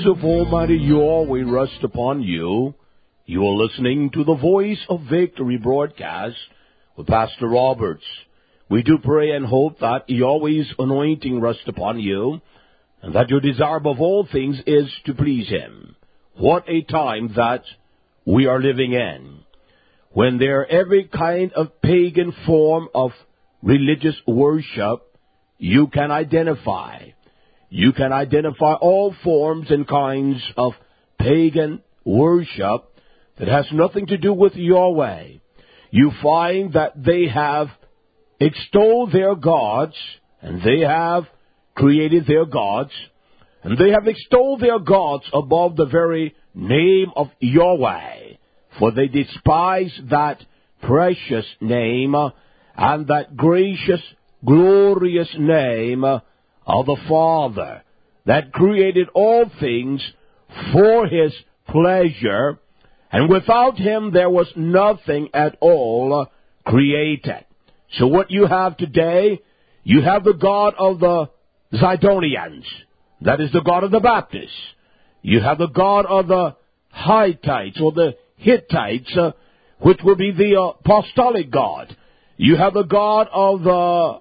of Almighty Yahweh rest upon you. You are listening to the Voice of Victory broadcast with Pastor Roberts. We do pray and hope that Yahweh's anointing rest upon you, and that your desire above all things is to please Him. What a time that we are living in, when there every kind of pagan form of religious worship you can identify. You can identify all forms and kinds of pagan worship that has nothing to do with Yahweh. You find that they have extolled their gods, and they have created their gods, and they have extolled their gods above the very name of Yahweh, for they despise that precious name and that gracious, glorious name of the Father that created all things for His pleasure, and without Him there was nothing at all created. So what you have today, you have the God of the Zidonians, that is the God of the Baptists. You have the God of the Hittites or the Hittites, which will be the apostolic God. You have the God of the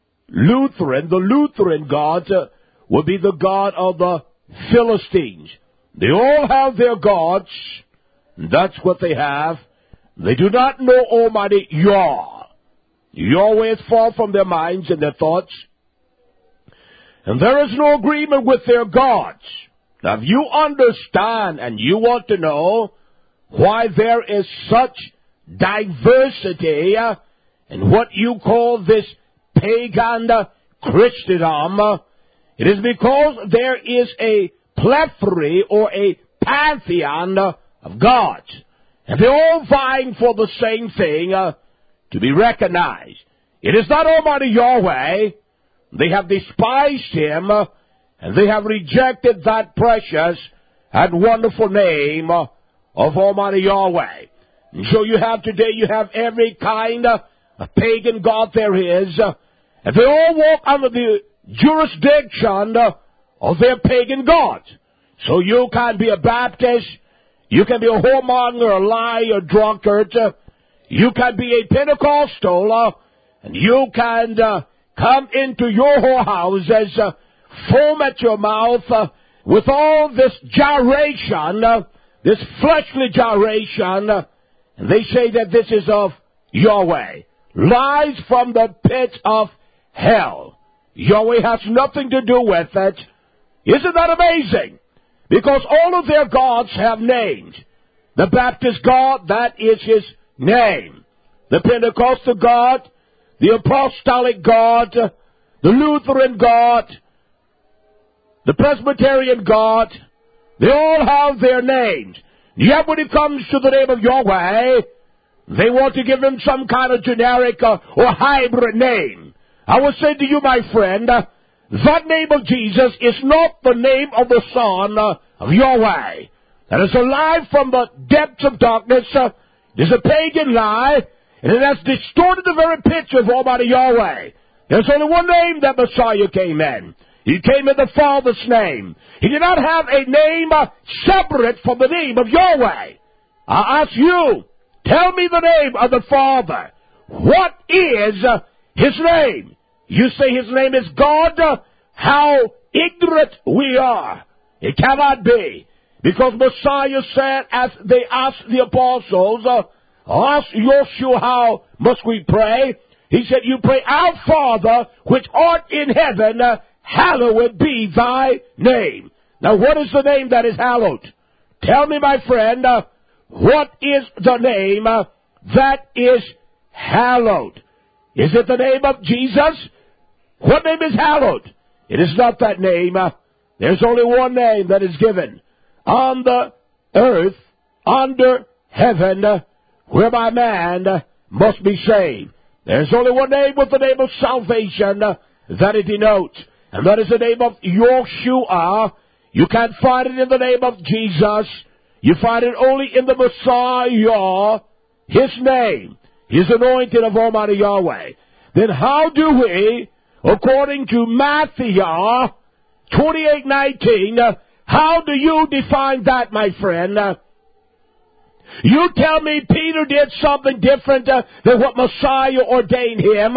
Lutheran God will be the God of the Philistines. They all have their gods. That's what they have. They do not know Almighty Yah. Yahweh is far from their minds and their thoughts, and there is no agreement with their gods. Now, if you understand and you want to know why there is such diversity in what you call this pagan Christendom, it is because there is a plethora or a pantheon of gods, and they're all vying for the same thing, to be recognized. It is not Almighty Yahweh. They have despised Him, and they have rejected that precious and wonderful name of Almighty Yahweh. And so you have today, you have every kind of pagan god there is, and they all walk under the jurisdiction of their pagan gods. So you can be a Baptist, you can be a whoremonger, a liar, a drunkard, you can be a Pentecostal, and you can come into your whorehouses, foam at your mouth, with all this gyration, this fleshly gyration, and they say that this is of Yahweh. Lies from the pit of hell. Yahweh has nothing to do with it. Isn't that amazing? Because all of their gods have names. The Baptist God, that is his name. The Pentecostal God, the Apostolic God, the Lutheran God, the Presbyterian God, they all have their names. Yet when it comes to the name of Yahweh, they want to give him some kind of generic or hybrid name. I will say to you, my friend, that name of Jesus is not the name of the Son of Yahweh. That is a lie from the depths of darkness. It is a pagan lie, and it has distorted the very picture of Almighty Yahweh. There's only one name that Messiah came in. He came in the Father's name. He did not have a name separate from the name of Yahweh. I ask you, tell me the name of the Father. What is His name? You say His name is God? How ignorant we are. It cannot be. Because Messiah said, as they asked the apostles, ask Yeshua, how must we pray? He said, you pray, Our Father, which art in heaven, hallowed be thy name. Now, what is the name that is hallowed? Tell me, my friend, what is the name that is hallowed? Is it the name of Jesus? What name is hallowed? It is not that name. There's only one name that is given on the earth, under heaven, whereby man must be saved. There's only one name with the name of salvation that it denotes, and that is the name of Yeshua. You can't find it in the name of Jesus. You find it only in the Messiah, His name, His anointed of Almighty Yahweh. Then how do we, according to Matthew 28:19, How do you define that, my friend? You tell me Peter did something different than what Messiah ordained him.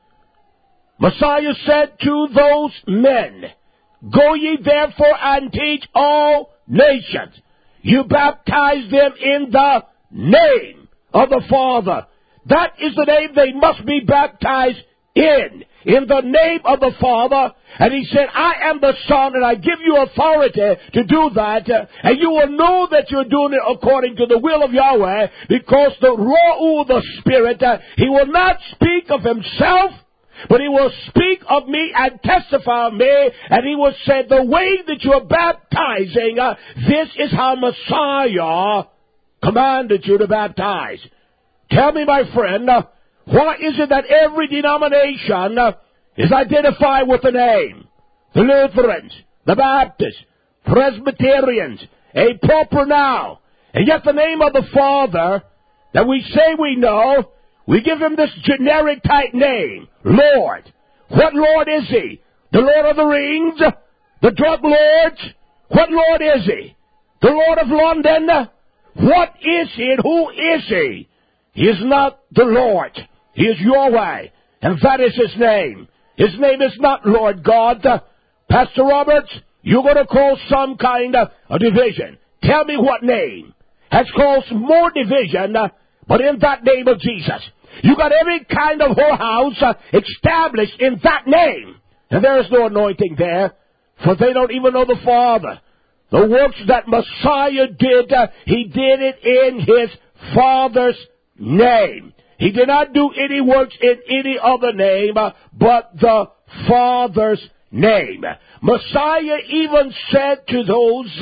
Messiah said to those men, "Go ye therefore and teach all nations. You baptize them in the name of the Father." That is the name they must be baptized in the name of the Father. And he said, "I am the Son, and I give you authority to do that, and you will know that you're doing it according to the will of Yahweh, because the Ruach, the Spirit, he will not speak of himself, but he will speak of me and testify of me, and he will say, the way that you are baptizing, this is how Messiah commanded you to baptize." Tell me, my friend, why is it that every denomination is identified with a name? The Lutherans, the Baptists, Presbyterians, a proper noun. And yet the name of the Father that we say we know, we give him this generic type name, Lord. What Lord is he? The Lord of the Rings? The drug lords? What Lord is he? The Lord of London? What is he and who is he? He is not the Lord. He is Yahweh, and that is his name. His name is not Lord God. Pastor Roberts, you're going to cause some kind of a division. Tell me what name has caused more division, but in that name of Jesus. You got every kind of whorehouse established in that name. And there is no anointing there, for they don't even know the Father. The works that Messiah did, he did it in his Father's name. He did not do any works in any other name but the Father's name. Messiah even said to those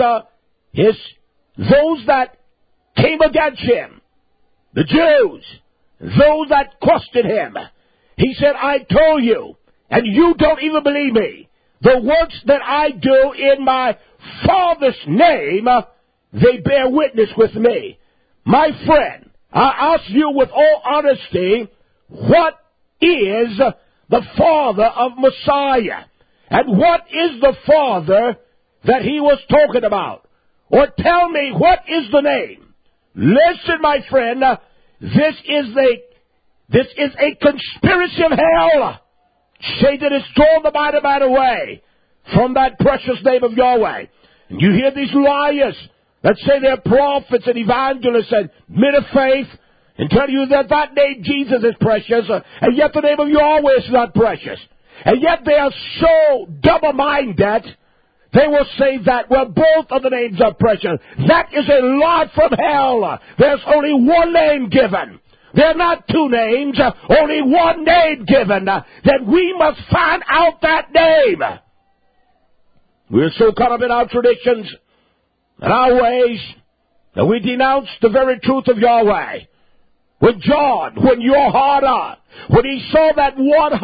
that came against him, the Jews, those that questioned him, he said, "I told you, and you don't even believe me. The works that I do in my Father's name, they bear witness with me." My friend, I ask you with all honesty, what is the Father of Messiah? And what is the Father that he was talking about? Or tell me, what is the name? Listen, my friend, this is a conspiracy of hell. Satan has drawn the mighty man away from that precious name of Yahweh. And you hear these liars that say they're prophets and evangelists and men of faith, and tell you that that name Jesus is precious, and yet the name of Yahweh is not precious. And yet they are so double-minded, they will say that, well, both of the names are precious. That is a lie from hell. There's only one name given. There are not two names, only one name given. Then we must find out that name. We're so caught up in our traditions and our ways that we denounce the very truth of Yahweh. When Jehoiada, when he saw that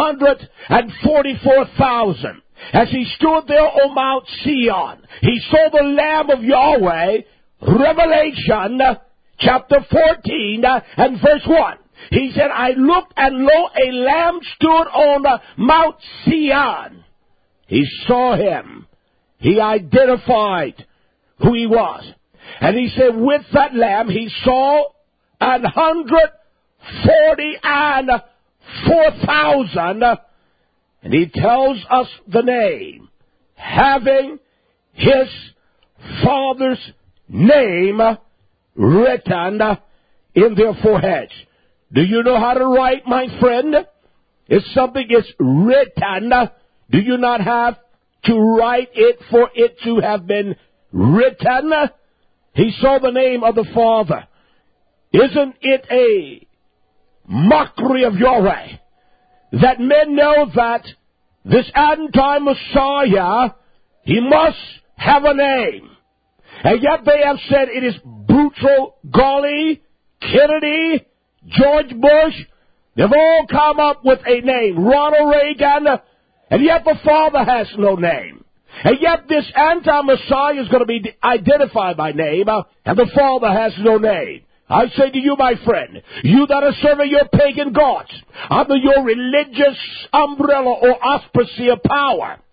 144,000, as he stood there on Mount Sion, he saw the Lamb of Yahweh, Revelation chapter 14 and verse 1. He said, "I looked, and lo, a lamb stood on Mount Sion." He saw him. He identified who he was. And he said, with that lamb, he saw 144,000. And he tells us the name, having his Father's name written in their foreheads. Do you know how to write, my friend? If something is written, do you not have to write it for it to have been written? He saw the name of the Father. Isn't it a mockery of Yahweh that men know that this anti-Messiah, he must have a name? And yet they have said it is Boutros Ghali, Kennedy, George Bush. They've all come up with a name, Ronald Reagan, and yet the Father has no name. And yet this anti-Messiah is going to be identified by name, and the Father has no name. I say to you, my friend, you that are serving your pagan gods under your religious umbrella or auspice of power,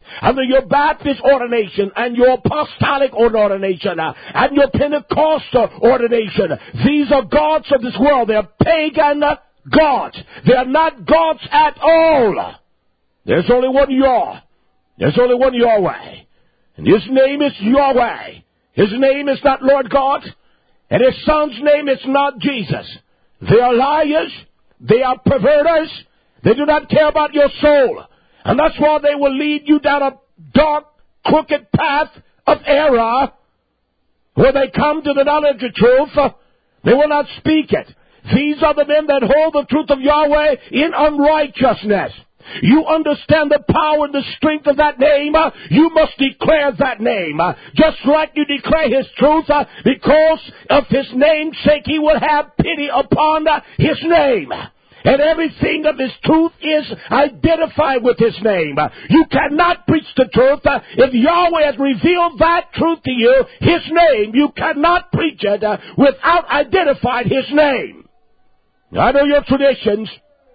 under your Baptist ordination and your apostolic ordination and your Pentecostal ordination. These are gods of this world. They're pagan gods. They are not gods at all. There's only one Yah. There's only one Yahweh. And His name is Yahweh. His name is not Lord God. And His Son's name is not Jesus. They are liars. They are perverters. They do not care about your soul. And that's why they will lead you down a dark, crooked path of error. When they come to the knowledge of truth, they will not speak it. These are the men that hold the truth of Yahweh in unrighteousness. You understand the power and the strength of that name. You must declare that name. Just like you declare His truth, because of His name's sake, He will have pity upon His name. And everything of His truth is identified with His name. You cannot preach the truth. If Yahweh has revealed that truth to you, His name, you cannot preach it without identifying His name. I know your traditions.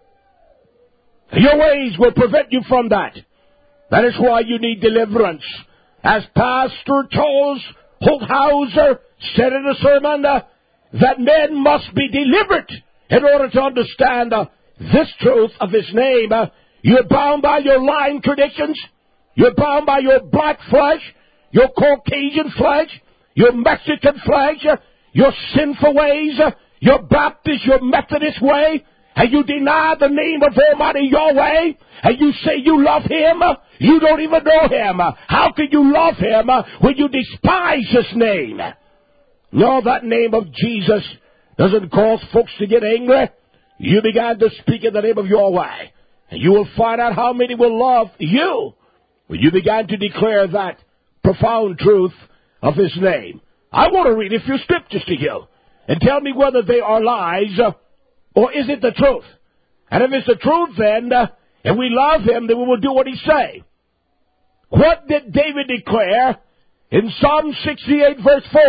Your ways will prevent you from that. That is why you need deliverance. As Pastor Charles Holthauser said in a sermon, that men must be delivered in order to understand this truth of His name. You're bound by your lying traditions. You're bound by your black flesh, your Caucasian flesh, your Mexican flesh, your sinful ways, your Baptist, your Methodist way. And you deny the name of Almighty Yahweh, and you say you love Him, you don't even know Him. How can you love Him when you despise His name? No, that name of Jesus doesn't cause folks to get angry. You began to speak in the name of Yahweh, and you will find out how many will love you when you began to declare that profound truth of His name. I want to read a few scriptures to you, and tell me whether they are lies, or is it the truth? And if it's the truth, then, and we love Him, then we will do what He say. What did David declare in Psalm 68, verse 4?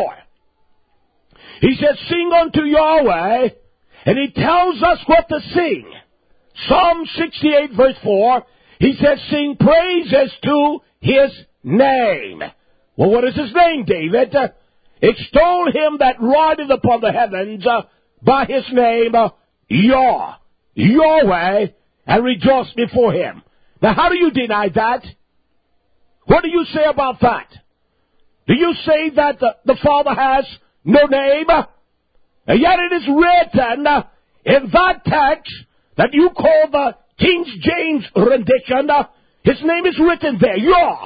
He said, sing unto Yahweh, and He tells us what to sing. Psalm 68, verse 4, He said, sing praises to His name. Well, what is His name, David? Extol Him that rideth upon the heavens by His name, Yah, Yahweh, and rejoice before Him. Now, how do you deny that? What do you say about that? Do you say that the Father has no name? And yet it is written in that text that you call the King James rendition, His name is written there, Yah.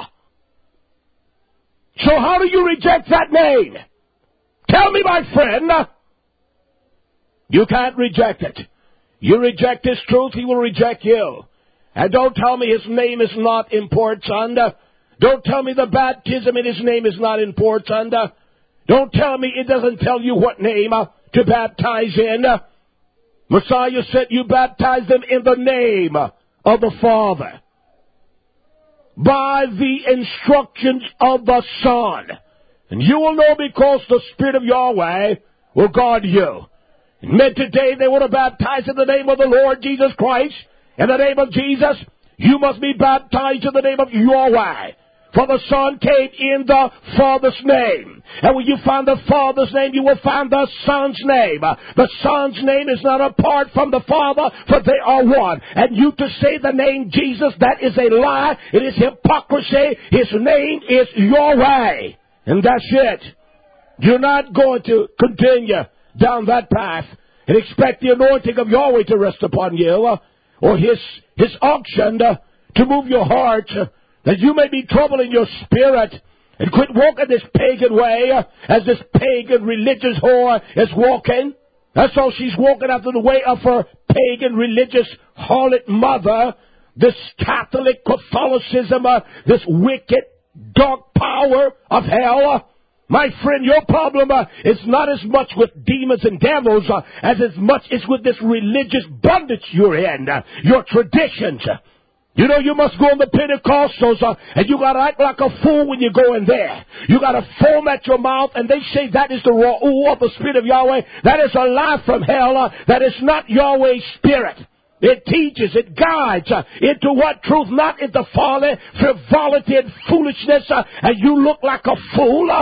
So how do you reject that name? Tell me, my friend. You can't reject it. You reject His truth, He will reject you. And don't tell me His name is not important. Don't tell me the baptism in His name is not important. Don't tell me it doesn't tell you what name to baptize in. Messiah said you baptize them in the name of the Father, by the instructions of the Son. And you will know because the Spirit of Yahweh will guard you. And men today, they want to baptize in the name of the Lord Jesus Christ. In the name of Jesus, you must be baptized in the name of Yahweh. For the Son came in the Father's name. And when you find the Father's name, you will find the Son's name. The Son's name is not apart from the Father, for they are one. And you to say the name Jesus, that is a lie. It is hypocrisy. His name is Yahweh. And that's it. You're not going to continue down that path and expect the anointing of Yahweh to rest upon you, or His unction to move your heart, that you may be troubled in your spirit and quit walking this pagan way as this pagan religious whore is walking. That's all she's walking after the way of her pagan religious harlot mother, this Catholic Catholicism, this wicked dark power of hell. My friend, your problem is not as much with demons and devils as much is with this religious bondage you're in, your traditions. You know, you must go in the Pentecostals, and you got to act like a fool when you go in there. You got to foam at your mouth, and they say that is the Ruach of the Spirit of Yahweh. That is a lie from hell. That is not Yahweh's Spirit. It teaches, it guides into what truth, not into folly, frivolity, and foolishness, and you look like a fool.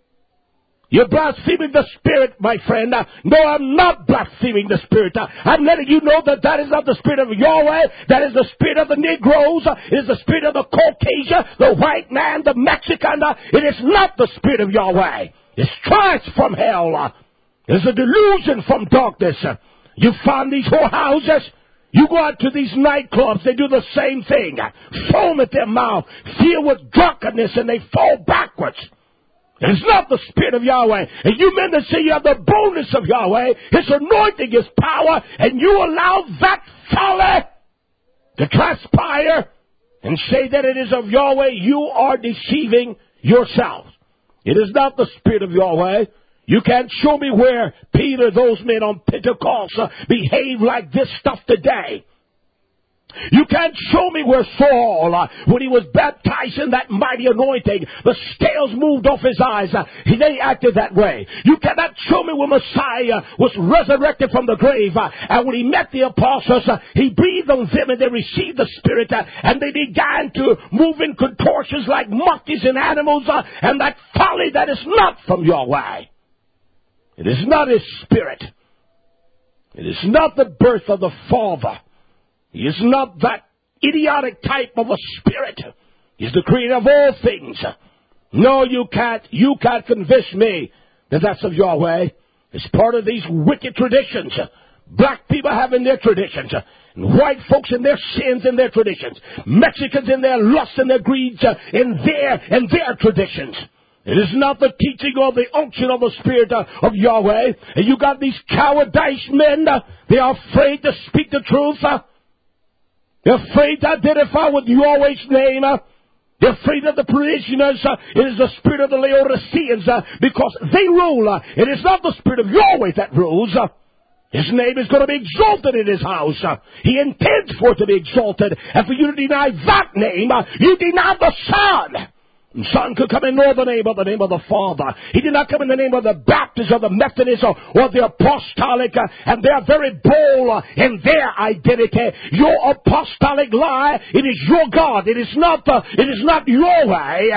You're blaspheming the Spirit, my friend. No, I'm not blaspheming the Spirit. I'm letting you know that that is not the Spirit of Yahweh. That is the Spirit of the Negroes. It is the Spirit of the Caucasian, the white man, the Mexican. It is not the Spirit of Yahweh. It's strife from hell. It's a delusion from darkness. You find these whorehouses. You go out to these nightclubs, they do the same thing. Foam at their mouth, filled with drunkenness, and they fall backwards. It's not the Spirit of Yahweh. And you men that say you have the boldness of Yahweh, His anointing, His power, and you allow that folly to transpire and say that it is of Yahweh, you are deceiving yourselves. It is not the Spirit of Yahweh. You can't show me where Peter, those men on Pentecost, behave like this stuff today. You can't show me where Saul, when he was baptized in that mighty anointing, the scales moved off his eyes. They acted that way. You cannot show me where Messiah was resurrected from the grave. And when he met the apostles, he breathed on them and they received the Spirit. And they began to move in contortions like monkeys and animals. And that folly that is not from Yahweh. It is not His Spirit. It is not the birth of the Father. He is not that idiotic type of a spirit. He's the creator of all things. No, you can't convince me that that's of Yahweh. It's part of these wicked traditions. Black people having their traditions. And white folks in their sins and their traditions. Mexicans in their lusts and their greeds in their traditions. It is not the teaching or the unction of the Spirit of Yahweh. And you got these cowardice men. They are afraid to speak the truth. They're afraid to identify with Yahweh's name. They're afraid of the parishioners. It is the spirit of the Laodiceans because they rule. It is not the Spirit of Yahweh that rules. His name is going to be exalted in His house. He intends for it to be exalted. And for you to deny that name, you deny the Son. The Son could come in no other name but the name of the Father. He did not come in the name of the Baptist or the Methodist or the Apostolic, and they are very bold in their identity. Your apostolic lie, it is your God. It is not Yahweh.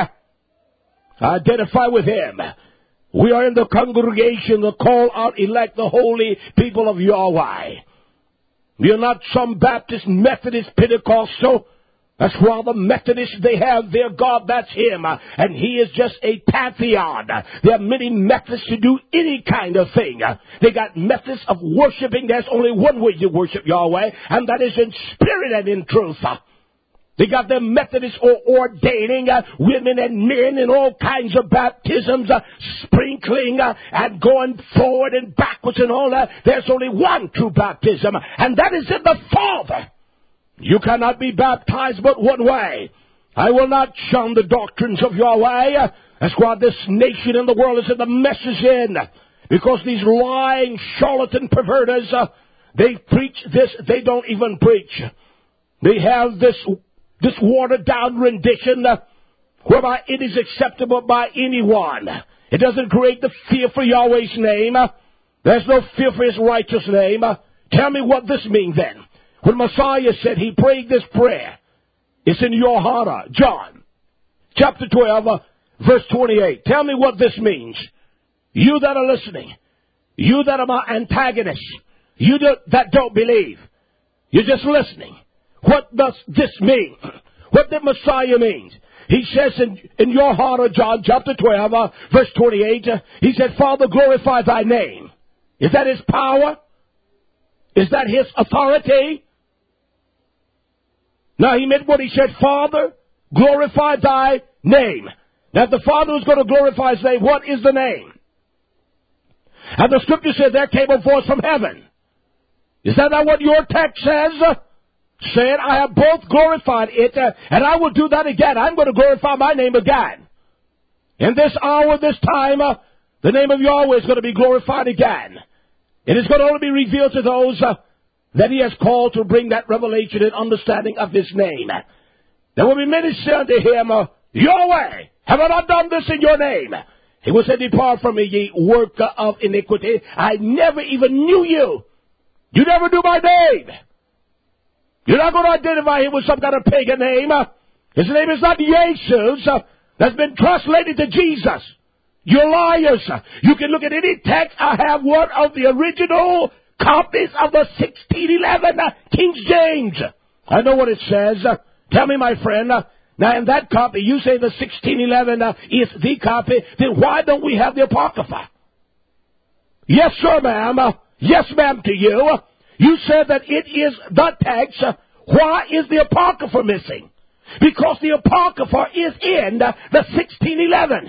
Identify with Him. We are in the congregation, the call out, elect, the holy people of Yahweh. We are not some Baptist, Methodist, Pentecostal. That's why the Methodists, they have their God, that's Him. And He is just a pantheon. There are many methods to do any kind of thing. They got methods of worshiping. There's only one way you worship Yahweh, and that is in spirit and in truth. They got their Methodists ordaining women and men in all kinds of baptisms, sprinkling and going forward and backwards and all that. There's only one true baptism, and that is in the Father. You cannot be baptized but one way. I will not shun the doctrines of Yahweh. That's why this nation and the world is in the messes in. Because these lying, charlatan perverters, they preach this, they don't even preach. They have this watered down rendition whereby it is acceptable by anyone. It doesn't create the fear for Yahweh's name. There's no fear for His righteous name. Tell me what this means then. When Messiah said He prayed this prayer, it's in Yohana, John, chapter 12, verse 28. Tell me what this means. You that are listening, you that are my antagonists, you that don't believe, you're just listening. What does this mean? What did Messiah mean? He says in Yohana, John, chapter 12, verse 28, He said, Father, glorify Thy name. Is that His power? Is that His authority? Now, He meant what He said, Father, glorify Thy name. Now, if the Father was going to glorify His name, what is the name? And the Scripture said there came a voice from heaven. Is that not what your text says? Saying, I have both glorified it, and I will do that again. I'm going to glorify my name again. In this hour, this time, the name of Yahweh is going to be glorified again. It is going to only be revealed to those that He has called to bring that revelation and understanding of His name. There will be many say unto Him, Yahweh, have I not done this in your name? He will say, depart from me, ye worker of iniquity. I never even knew you. You never knew my name. You're not going to identify him with some kind of pagan name. His name is not Jesus. That's been translated to Jesus. You're liars. You can look at any text. I have one of the original copies of the 1611 King James. I know what it says. Tell me, my friend. Now, in that copy, you say the 1611 is the copy. Then why don't we have the Apocrypha? Yes, sir, ma'am. Yes, ma'am, to you. You said that it is the text. Why is the Apocrypha missing? Because the Apocrypha is in the 1611.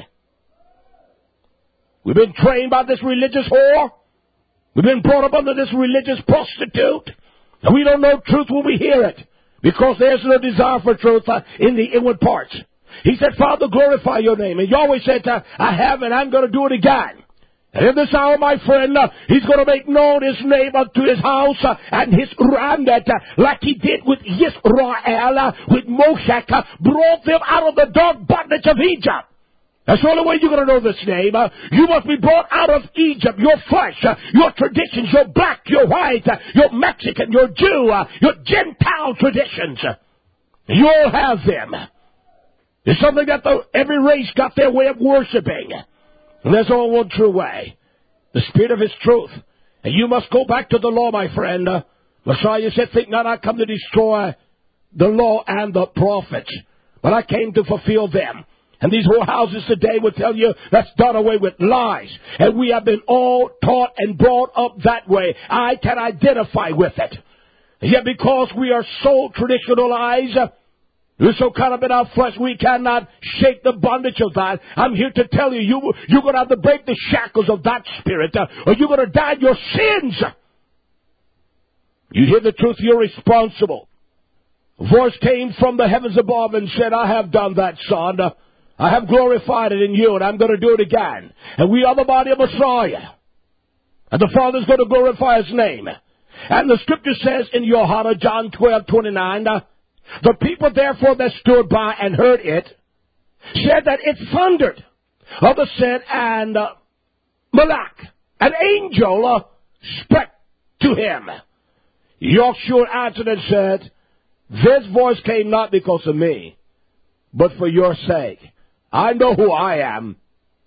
We've been trained by this religious whore. We've been brought up under this religious prostitute. And we don't know truth when we hear it. Because there's no desire for truth in the inward parts. He said, Father, glorify your name. And Yahweh said, I have and I'm going to do it again. And in this hour, my friend, he's going to make known his name unto his house and his remnant, like he did with Yisrael, with Moshe, brought them out of the dark bondage of Egypt. That's the only way you're going to know this name. You must be brought out of Egypt, your flesh, your traditions, your black, your white, your Mexican, your Jew, your Gentile traditions. You all have them. It's something that every race got their way of worshiping. And there's only one true way, the Spirit of His truth. And you must go back to the law, my friend. Messiah said, think not I come to destroy the law and the prophets, but I came to fulfill them. And these whorehouses today will tell you that's done away with lies. And we have been all taught and brought up that way. I can identify with it. And yet because we are so traditionalized, we're so caught up in our flesh, we cannot shake the bondage of that. I'm here to tell you, you're going to have to break the shackles of that spirit, or you're going to die in your sins. You hear the truth, you're responsible. A voice came from the heavens above and said, I have done that, son. I have glorified it in you, and I'm going to do it again. And we are the body of Messiah. And the Father's going to glorify His name. And the Scripture says in Johanna, John 12:29, the people therefore that stood by and heard it said that it thundered. Others said, and Malak, an angel, spake to him. Yahshua answered and said, this voice came not because of me, but for your sake. I know who I am.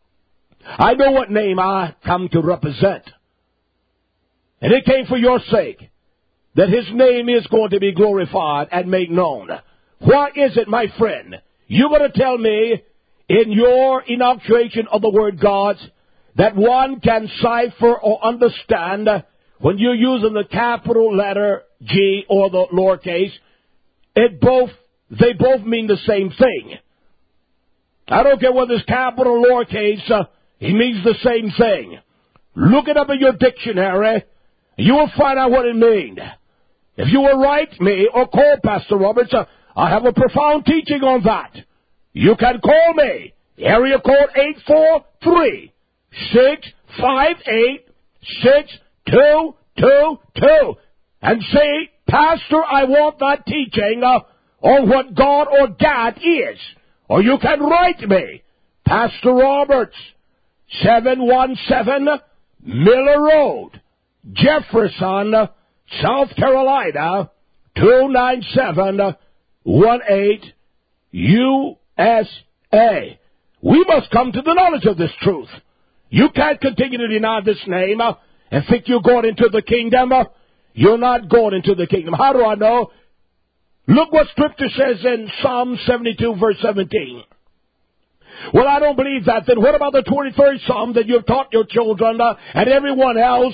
I know what name I come to represent. And it came for your sake, that His name is going to be glorified and made known. Why is it, my friend, you're going to tell me in your inauguration of the Word God that one can cipher or understand when you're using the capital letter G or the lowercase? They both mean the same thing. I don't care whether it's capital or lowercase, it means the same thing. Look it up in your dictionary, you will find out what it means. If you will write me or call Pastor Roberts, I have a profound teaching on that. You can call me. Area code 843-658-6222 and say, Pastor, I want that teaching on what God or God is. Or you can write me, Pastor Roberts, 717 Miller Road, Jefferson, South Carolina, 29718, USA. We must come to the knowledge of this truth. You can't continue to deny this name and think you're going into the kingdom. You're not going into the kingdom. How do I know? Look what Scripture says in Psalm 72, verse 17. Well, I don't believe that. Then what about the 23rd Psalm that you've taught your children and everyone else?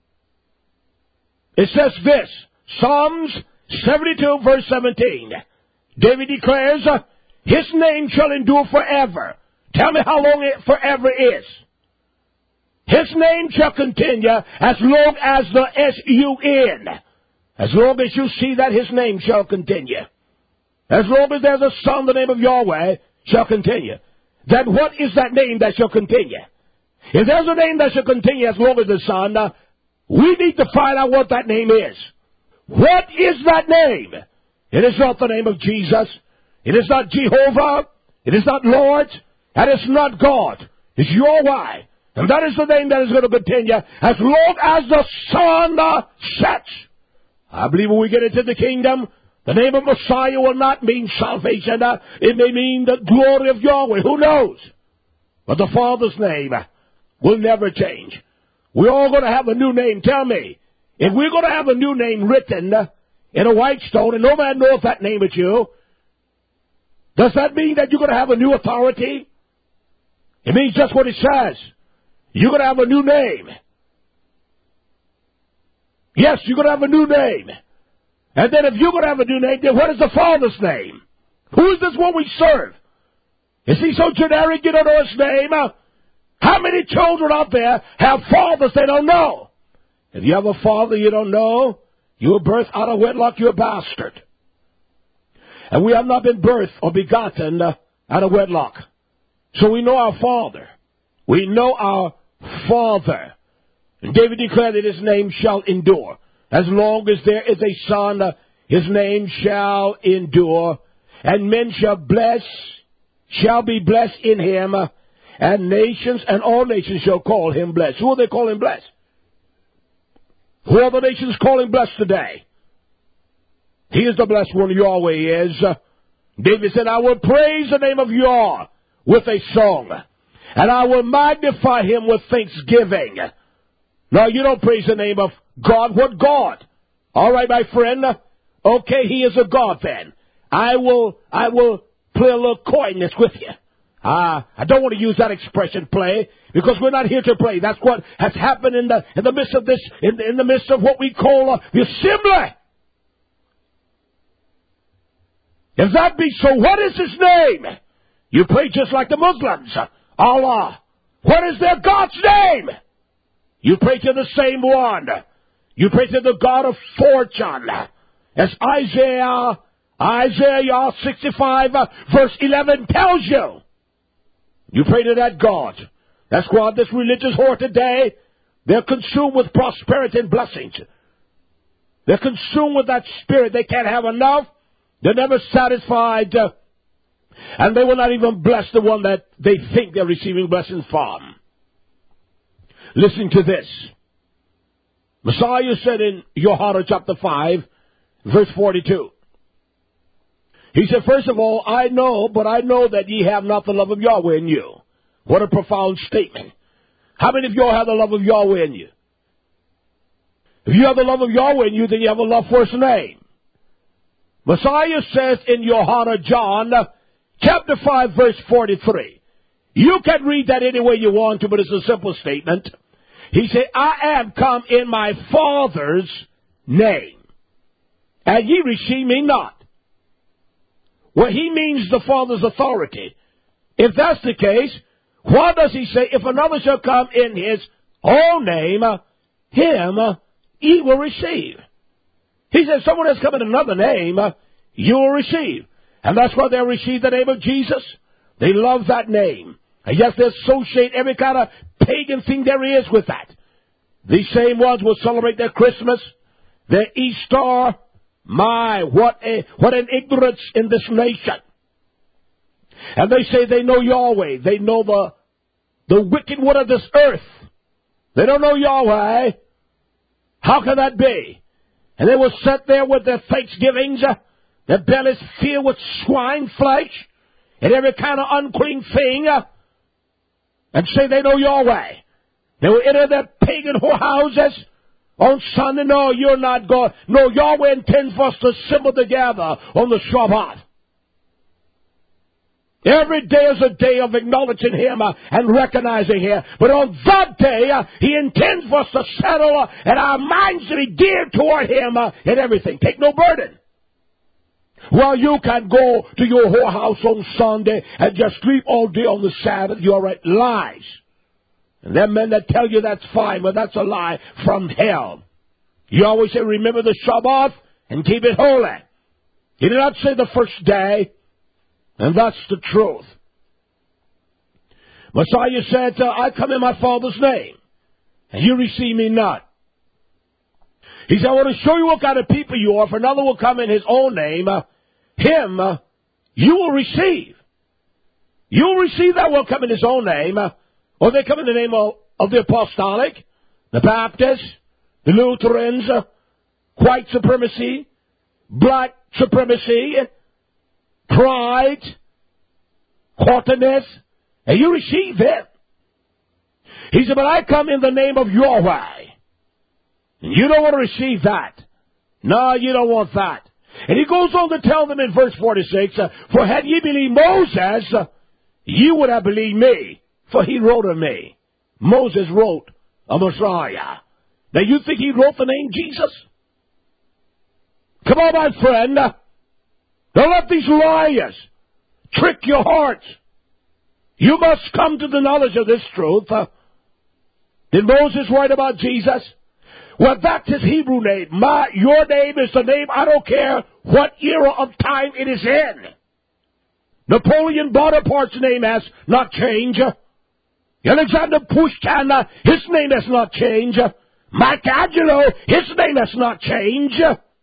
It says this, Psalms 72, verse 17. David declares, His name shall endure forever. Tell me how long it forever is. His name shall continue as long as the S-U-N. As long as you see that, His name shall continue. As long as there's a Son, the name of Yahweh shall continue. Then what is that name that shall continue? If there's a name that shall continue as long as the Son, we need to find out what that name is. What is that name? It is not the name of Jesus. It is not Jehovah. It is not Lord. And it's not God. It's Yahweh. And that is the name that is going to continue as long as the sun sets. I believe when we get into the kingdom, The name of Messiah will not mean salvation. It may mean the glory of Yahweh. Who knows? But the Father's name will never change. We're all going to have a new name. Tell me, if we're going to have a new name written in a white stone and no man knows that name but you, does that mean that you're going to have a new authority? It means just what it says. You're going to have a new name. Yes, you're going to have a new name. And then if you're going to have a new name, then what is the Father's name? Who is this one we serve? Is he so generic you don't know his name? How many children out there have fathers they don't know? If you have a father you don't know, you were birthed out of wedlock, you're a bastard. And we have not been birthed or begotten out of wedlock. So we know our Father. We know our Father. And David declared that his name shall endure. As long as there is a son, his name shall endure. And men shall be blessed in him. And nations and all nations shall call him blessed. Who are they calling blessed? Who are the nations calling blessed today? He is the blessed one, Yahweh is. David said, I will praise the name of Yah with a song, and I will magnify him with thanksgiving. Now, you don't praise the name of God. What God? All right, my friend. Okay, he is a God then. I will play a little coyness with you. I don't want to use that expression, play, because we're not here to play. That's what has happened in the midst of this, in the midst of what we call the assembly. If that be so, what is his name? You pray just like the Muslims. Allah. What is their God's name? You pray to the same one. You pray to the God of fortune. As Isaiah 65 verse 11 tells you. You pray to that God. That's why this religious whore today, they're consumed with prosperity and blessings. They're consumed with that spirit. They can't have enough. They're never satisfied. And they will not even bless the one that they think they're receiving blessings from. Listen to this. Messiah said in Yohana chapter 5, verse 42. He said, first of all, I know that ye have not the love of Yahweh in you. What a profound statement. How many of y'all have the love of Yahweh in you? If you have the love of Yahweh in you, then you have a love for his name. Messiah says in Yohana John, chapter 5, verse 43. You can read that any way you want to, but it's a simple statement. He said, I am come in my Father's name, and ye receive me not. Well, he means the Father's authority. If that's the case, why does he say, if another shall come in his own name, him ye will receive? He says, someone has come in another name, you will receive. And that's why they receive the name of Jesus. They love that name. And yes, they associate every kind of pagan thing there is with that. These same ones will celebrate their Christmas, their Easter. My, what an ignorance in this nation. And they say they know Yahweh. They know the wicked one of this earth. They don't know Yahweh. How can that be? And they will sit there with their thanksgivings, their bellies filled with swine flesh and every kind of unclean thing, and say they know Yahweh. They will enter their pagan whorehouses on Sunday. No, you're not God. No, Yahweh intends for us to assemble together on the Shabbat. Every day is a day of acknowledging him and recognizing him. But on that day, he intends for us to settle and our minds to be geared toward him in everything. Take no burden. Well, you can go to your whorehouse on Sunday and just sleep all day on the Sabbath. You're right. Lies. And there are men that tell you that's fine, but that's a lie from hell. You always say, remember the Shabbat and keep it holy. He did not say the first day. And that's the truth. Messiah said, I come in my Father's name, and you receive me not. He said, I want to show you what kind of people you are. If another will come in his own name, him you will receive. You will receive that will come in his own name, or they come in the name of the Apostolic, the Baptists, the Lutherans, white supremacy, black supremacy, pride, haughtiness, and you receive it. He said, but I come in the name of Yahweh. And you don't want to receive that. No, you don't want that. And he goes on to tell them in verse 46, for had ye believed Moses, ye would have believed me, for he wrote of me. Moses wrote a Messiah. Now you think he wrote the name Jesus? Come on, my friend. Don't let these liars trick your hearts. You must come to the knowledge of this truth. Did Moses write about Jesus? Well, that's his Hebrew name. Your name is the name, I don't care what era of time it is in. Napoleon Bonaparte's name has not changed. Alexander Pushkin, his name has not changed. Michelangelo, his name has not changed.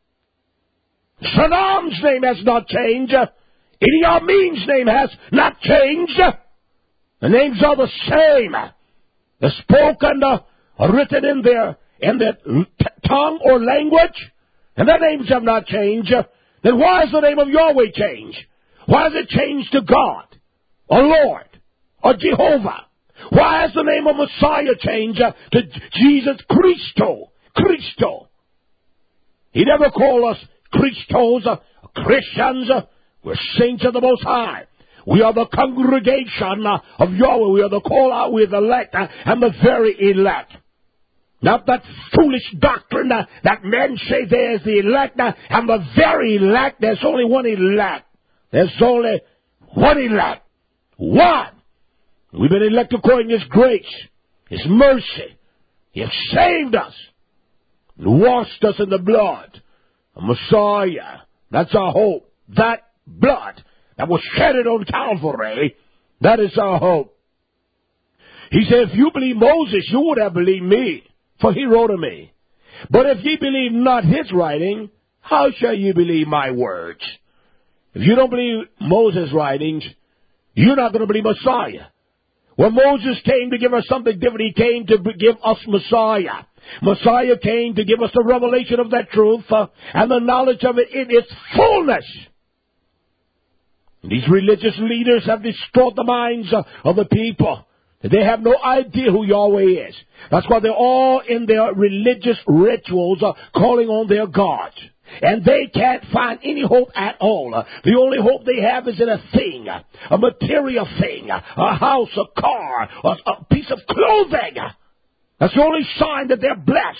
Saddam's name has not changed. Idi Amin's name has not changed. The names are the same. They're spoken, written in their tongue or language, and their names have not changed. Then why is the name of Yahweh changed? Why is it changed to God, or Lord, or Jehovah? Why has the name of Messiah changed to Jesus Christo? Christo. He never called us Christos, Christians. We're saints of the Most High. We are the congregation of Yahweh. We are the call out. We are the elect and the very elect. Not that foolish doctrine that men say there's the elect and the very elect. There's only one elect. There's only one elect. One. We've been elected according to His grace, His mercy. He has saved us and washed us in the blood of Messiah. That's our hope. That blood that was shedded on Calvary, that is our hope. He said, if you believe Moses, you would have believed me, for he wrote of me. But if ye believe not his writing, how shall you believe my words? If you don't believe Moses' writings, you're not going to believe Messiah. When Moses came to give us something different, he came to give us Messiah. Messiah came to give us the revelation of that truth and the knowledge of it in its fullness. These religious leaders have destroyed the minds of the people. They have no idea who Yahweh is. That's why they're all in their religious rituals calling on their gods. And they can't find any hope at all. The only hope they have is in a thing, a material thing, a house, a car, a piece of clothing. That's the only sign that they're blessed.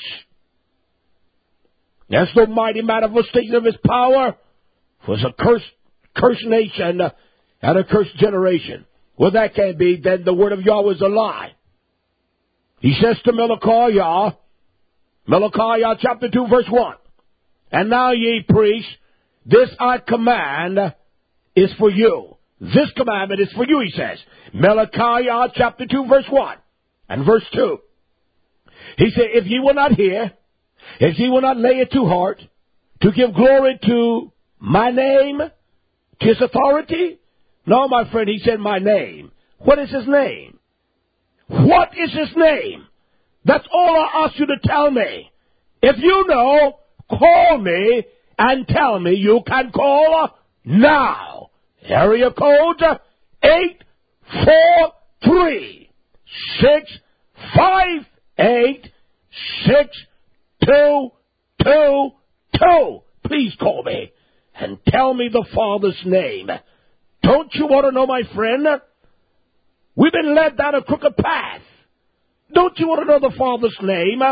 That's no mighty manifestation of His power. For it's a cursed nation and a cursed generation. Well, that can't be. Then the word of Yahweh is a lie. He says to Malachi chapter 2, verse 1. And now, ye priests, this I command is for you. This commandment is for you, he says. Malachi chapter 2, verse 1 and verse 2. He said, if ye will not hear, if ye will not lay it to heart, to give glory to my name, to His authority. No, my friend, he said my name. What is His name? What is His name? That's all I ask you to tell me. If you know, call me and tell me. You can call now. Area code 843-658-6222. Please call me and tell me the Father's name. Don't you want to know, my friend? We've been led down a crooked path. Don't you want to know the Father's name?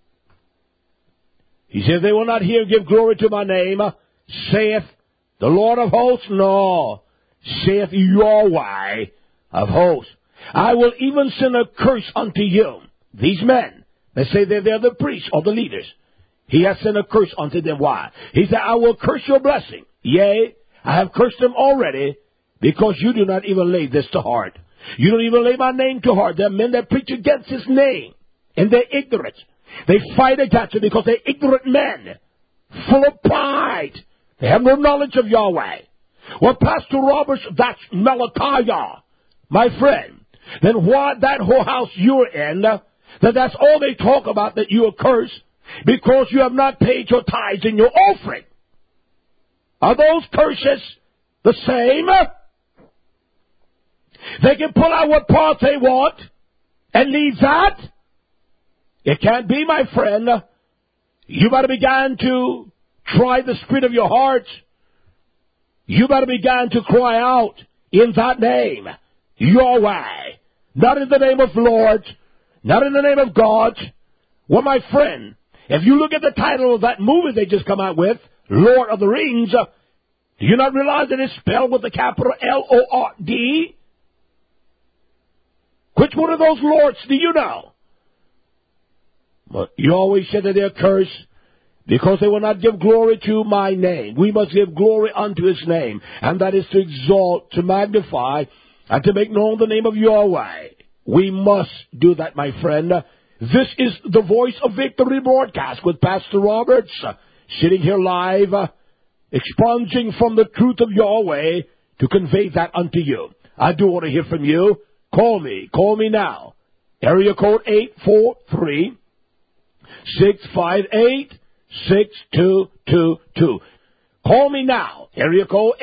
He said, they will not hear and give glory to my name, saith the Lord of hosts. No, saith Yahweh of hosts. I will even send a curse unto you. These men, they say they're the priests or the leaders. He has sent a curse unto them. Why? He said, I will curse your blessing. Yea, I have cursed them already, because you do not even lay this to heart. You don't even lay my name to heart. There are men that preach against His name in their ignorance. They fight against it because they're ignorant men, full of pride. They have no knowledge of Yahweh. Well, Pastor Roberts, that's Malachi, my friend. Then why that whole house you're in, that's all they talk about, that you are cursed, because you have not paid your tithes and your offering. Are those curses the same? They can pull out what part they want and leave that? It can't be, my friend. You better begin to try the spirit of your heart. You better begin to cry out in that name, Yahweh. Not in the name of Lord, not in the name of God. Well, my friend, if you look at the title of that movie they just come out with, Lord of the Rings, do you not realize that it's spelled with the capital L-O-R-D? Which one of those lords do you know? But you always said that they're cursed because they will not give glory to my name. We must give glory unto his name, and that is to exalt, to magnify, and to make known the name of Yahweh. We must do that, my friend. This is the Voice of Victory broadcast with Pastor Roberts, sitting here live, expunging from the truth of Yahweh to convey that unto you. I do want to hear from you. Call me now. Area code 843-658-6222. Call me now. Area code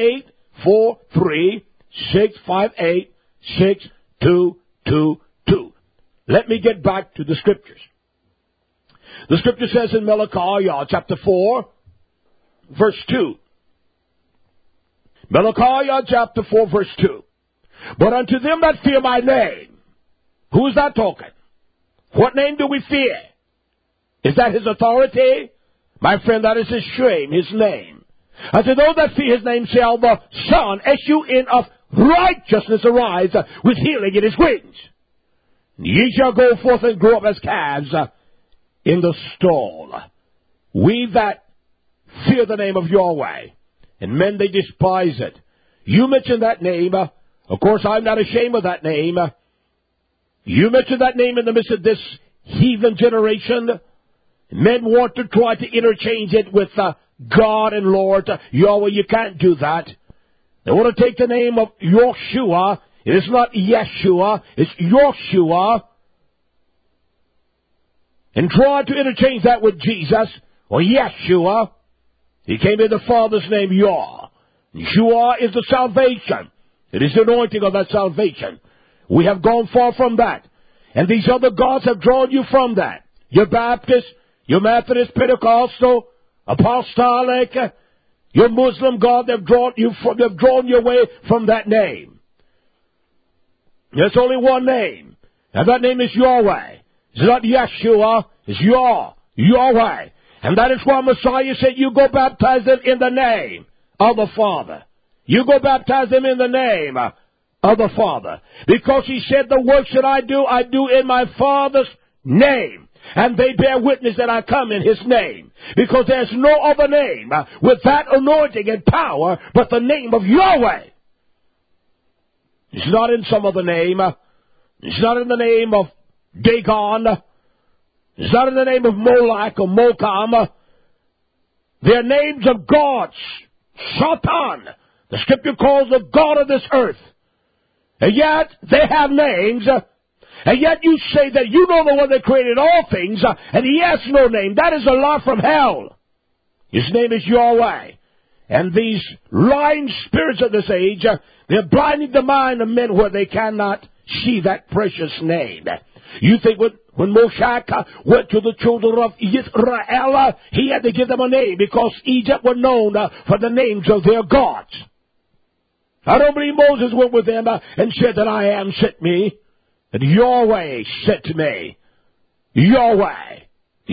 843-658-6222. Let me get back to the scriptures. The scripture says in Malachi chapter 4, verse 2. Malachi chapter 4, verse 2. But unto them that fear my name. Who is that talking? What name do we fear? Is that his authority? My friend, that is his shame, his name. Unto those that fear his name shall the Son, S-U-N, of righteousness arise with healing in his wings. Ye shall go forth and grow up as calves in the stall. We that fear the name of Yahweh, and men they despise it. You mention that name. Of course, I'm not ashamed of that name. You mention that name in the midst of this heathen generation. Men want to try to interchange it with God and Lord. Yahweh, you can't do that. They want to take the name of Yoshua. It is not Yeshua, it's Yoshua. And try to interchange that with Jesus or Yeshua. He came in the Father's name, Yah. Yeshua is the salvation. It is the anointing of that salvation. We have gone far from that. And these other gods have drawn you from that. Your Baptist, your Methodist, Pentecostal, Apostolic, your Muslim God, they've drawn you away from that name. There's only one name, and that name is Yahweh. It's not Yeshua, it's Yahweh. And that is why Messiah said, you go baptize them in the name of the Father. You go baptize them in the name of the Father. Because he said, the works that I do in my Father's name. And they bear witness that I come in his name. Because there's no other name with that anointing and power but the name of Yahweh. It's not in some other name. It's not in the name of Dagon. It's not in the name of Moloch or Mokam. They're names of gods. Satan. The scripture calls the God of this earth. And yet, they have names. And yet you say that you know the one that created all things. And he has no name. That is a lie from hell. His name is Yahweh. And these lying spirits of this age, they're blinding the mind of men where they cannot see that precious name. You think when Moshe went to the children of Israel, he had to give them a name because Egypt was known for the names of their gods. I don't believe Moses went with them and said that I am sent me. And Yahweh sent me. Yahweh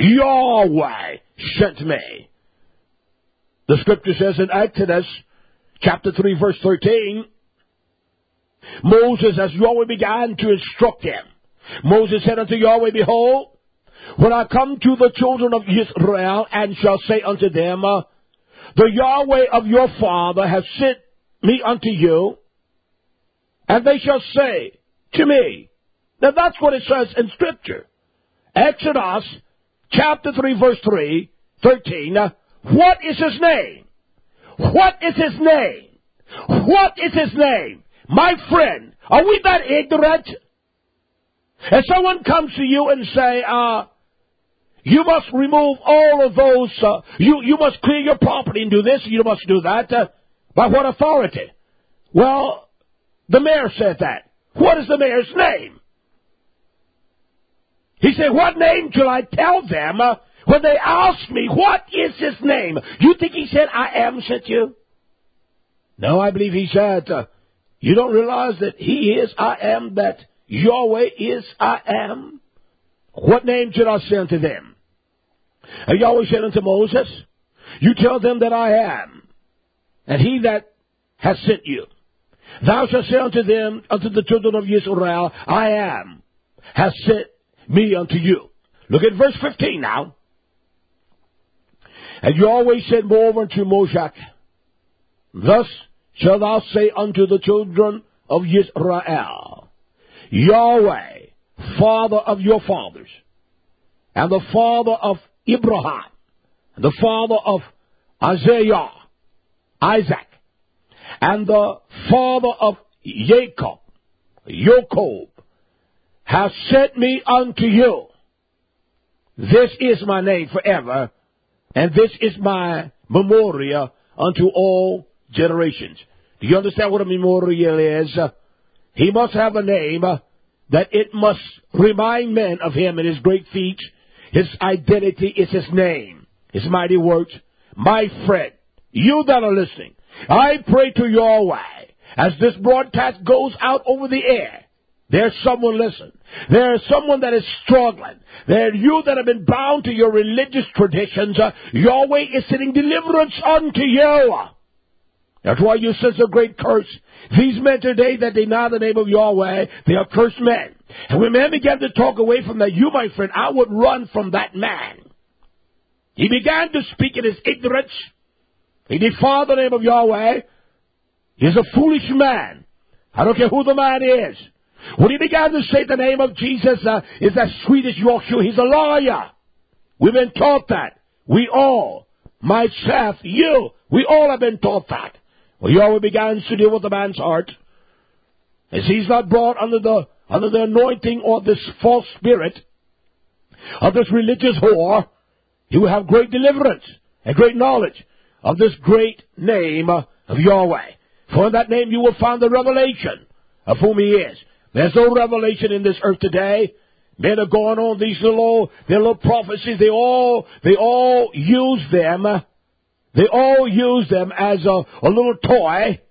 sent me. The scripture says in Exodus chapter 3 verse 13, Moses, as Yahweh began to instruct him, Moses said unto Yahweh, behold, when I come to the children of Israel and shall say unto them, the Yahweh of your father has sent me unto you, and they shall say to me. Now that's what it says in scripture. Exodus chapter 3 verse 13, what is his name? What is his name? What is his name? My friend, are we that ignorant? If someone comes to you and say, You must remove all of those, you must clear your property and do this, you must do that. By what authority? Well, the mayor said that. What is the mayor's name? He said, what name shall I tell them when they ask me, what is his name? You think he said, I am sent you? No, I believe he said, you don't realize that he is I am, that Yahweh is I am? What name should I send to them? And Yahweh said unto Moses, you tell them that I am, and he that has sent you. Thou shalt say unto them, unto the children of Israel, I am, has sent me unto you. Look at verse 15 now. And Yahweh said moreover unto Moshe, thus shalt thou say unto the children of Israel, Yahweh, Father of your fathers, and the Father of Abraham, and the Father of Isaiah, Isaac, and the Father of Jacob, has sent me unto you. This is my name forever, and this is my memorial unto all generations. Do you understand what a memorial is? He must have a name that it must remind men of him and his great feats. His identity is his name, his mighty works. My friend, you that are listening, I pray to Yahweh as this broadcast goes out over the air. There's someone listening. There's someone that is struggling. There you that have been bound to your religious traditions. Yahweh is sending deliverance unto you. That's why you sense a great curse. These men today that deny the name of Yahweh, they are cursed men. And when men began to talk away from that, you, my friend, I would run from that man. He began to speak in his ignorance. He defiled the name of Yahweh. He's a foolish man. I don't care who the man is. When he began to say the name of Jesus is as sweet as Yorkshire, he's a liar. We've been taught that. We all, myself, you, we all have been taught that. Well, Yahweh began to deal with the man's heart. As he's not brought under the anointing or this false spirit of this religious whore, he will have great deliverance and great knowledge of this great name of Yahweh. For in that name you will find the revelation of whom he is. There's no revelation in this earth today. Men are going on these little prophecies. They all use them. They all use them as a little toy.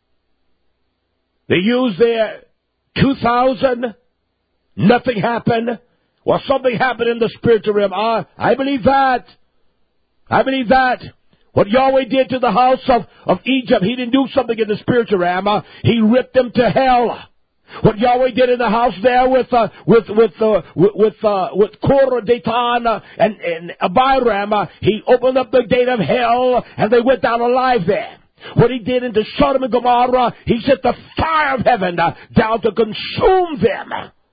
They use their 2000. Nothing happened. Well, something happened in the spiritual realm. I believe that. I believe that. What Yahweh did to the house of Egypt, he didn't do something in the spiritual realm. He ripped them to hell. What Yahweh did in the house there with Korah, Datan, and Abiram, he opened up the gate of hell, and they went down alive there. What he did into Sodom and Gomorrah, he set the fire of heaven down to consume them.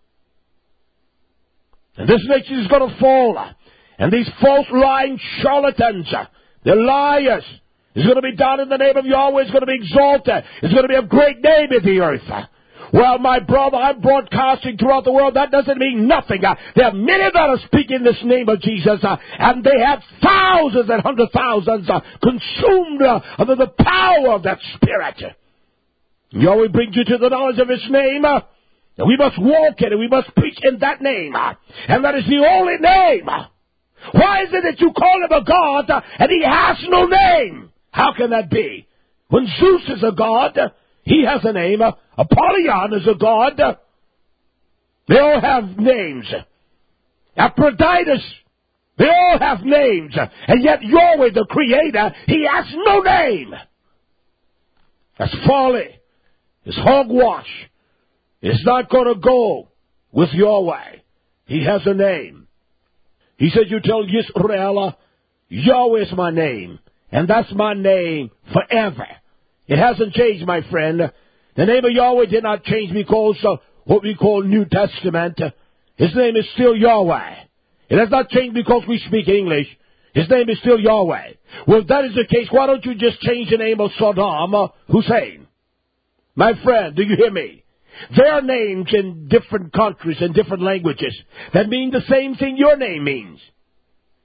And this nation is going to fall. And these false lying charlatans, they're liars. It's going to be done in the name of Yahweh. It's going to be exalted. It's going to be a great name in the earth. Well, my brother, I'm broadcasting throughout the world. That doesn't mean nothing. There are many that are speaking this name of Jesus, and they have thousands and hundred thousands consumed under the power of that Spirit. Yahweh brings you to the knowledge of His name, and we must walk in it. We must preach in that name, and that is the only name. Why is it that you call Him a God, and He has no name? How can that be? When Zeus is a God, he has a name. Apollyon is a god. They all have names. Aphrodite, they all have names. And yet Yahweh, the Creator, He has no name. That's folly. It's hogwash. It's not going to go with Yahweh. He has a name. He said, you tell Israel, Yahweh is my name. And that's my name forever. It hasn't changed, my friend. The name of Yahweh did not change because of what we call New Testament. His name is still Yahweh. It has not changed because we speak English. His name is still Yahweh. Well, if that is the case, why don't you just change the name of Saddam Hussein? My friend, do you hear me? There are names in different countries and different languages that mean the same thing your name means.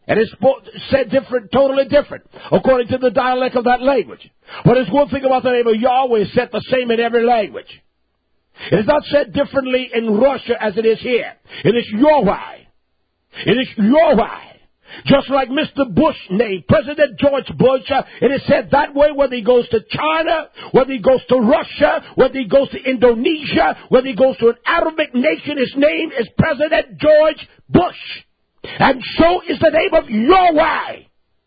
And it's said different, totally different, according to the dialect of that language. But there's one thing about the name of Yahweh, it's said the same in every language. It is not said differently in Russia as it is here. It is Yahweh. It is Yahweh. Just like Mr. Bush name, President George Bush, it is said that way whether he goes to China, whether he goes to Russia, whether he goes to Indonesia, whether he goes to an Arabic nation, his name is President George Bush. And so is the name of Yahweh.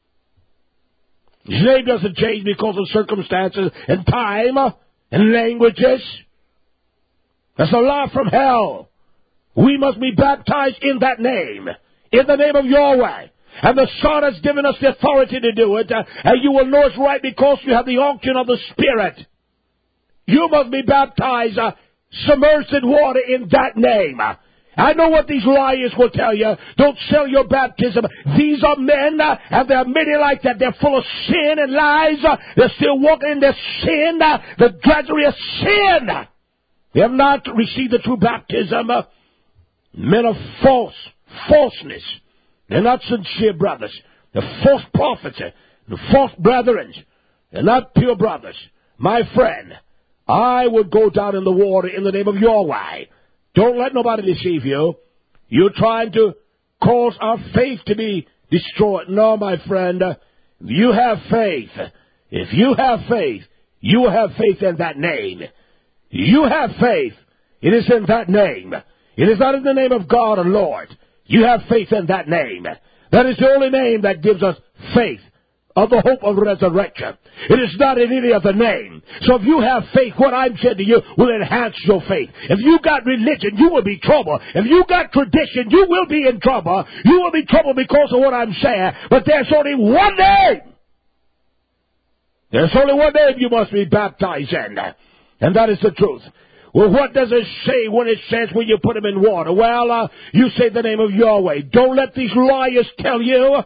His name doesn't change because of circumstances and time and languages. That's a lie from hell. We must be baptized in that name, in the name of Yahweh. And the Son has given us the authority to do it. And you will know it's right because you have the unction of the Spirit. You must be baptized, submerged in water in that name. I know what these liars will tell you. Don't sell your baptism. These are men, and there are many like that. They're full of sin and lies. They're still walking in their sin, the drudgery of sin. They have not received the true baptism. Men of falseness. They're not sincere brothers. They're false prophets. They're false brethren. They're not pure brothers. My friend, I would go down in the water in the name of Yahweh. Don't let nobody deceive you. You're trying to cause our faith to be destroyed. No, my friend. You have faith. If you have faith, you have faith in that name. You have faith. It is in that name. It is not in the name of God or Lord. You have faith in that name. That is the only name that gives us faith of the hope of resurrection. It is not in any other name. So if you have faith, what I'm saying to you will enhance your faith. If you got religion, you will be in trouble. If you got tradition, you will be in trouble. You will be in trouble because of what I'm saying. But there's only one name. There's only one name you must be baptized in. And that is the truth. Well, what does it say when it says when you put them in water? Well, you say the name of Yahweh. Don't let these liars tell you.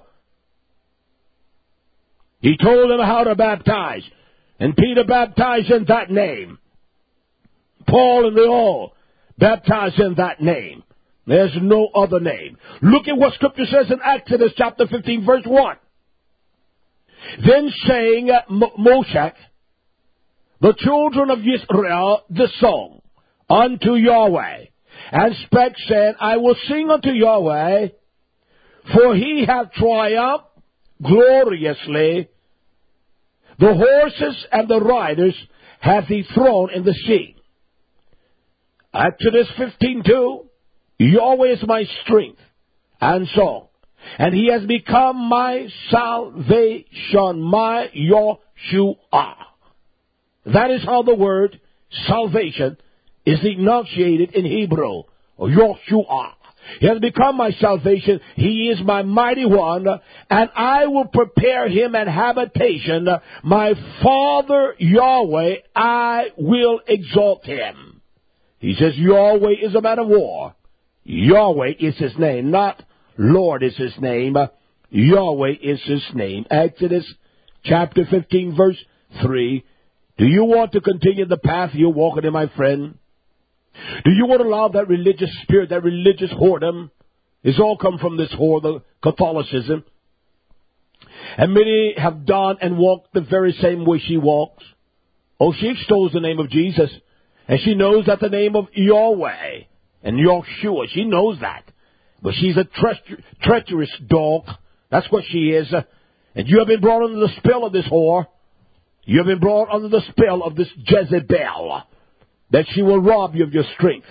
He told them how to baptize. And Peter baptized in that name. Paul and they all baptized in that name. There's no other name. Look at what Scripture says in Exodus chapter 15, verse 1. Then sang Moshe, the children of Israel, the song unto Yahweh, and spake, saying, I will sing unto Yahweh, for he hath triumphed gloriously. The horses and the riders hath he thrown in the sea. Exodus 15:2, Yahweh is my strength and song, and he has become my salvation, my Yahshua. That is how the word salvation is enunciated in Hebrew, or Yahshua. He has become my salvation. He is my mighty one, and I will prepare him an habitation. My Father Yahweh, I will exalt him. He says Yahweh is a man of war. Yahweh is his name, not Lord is his name. Yahweh is his name. Exodus chapter 15, verse 3. Do you want to continue the path you're walking in, my friend? Do you want to allow that religious spirit, that religious whoredom? It's all come from this whore, the Catholicism. And many have done and walked the very same way she walks. Oh, she extols the name of Jesus. And she knows that the name of Yahweh and Yahshua, she knows that. But she's a treacherous dog. That's what she is. And you have been brought under the spell of this whore. You have been brought under the spell of this Jezebel, that she will rob you of your strength.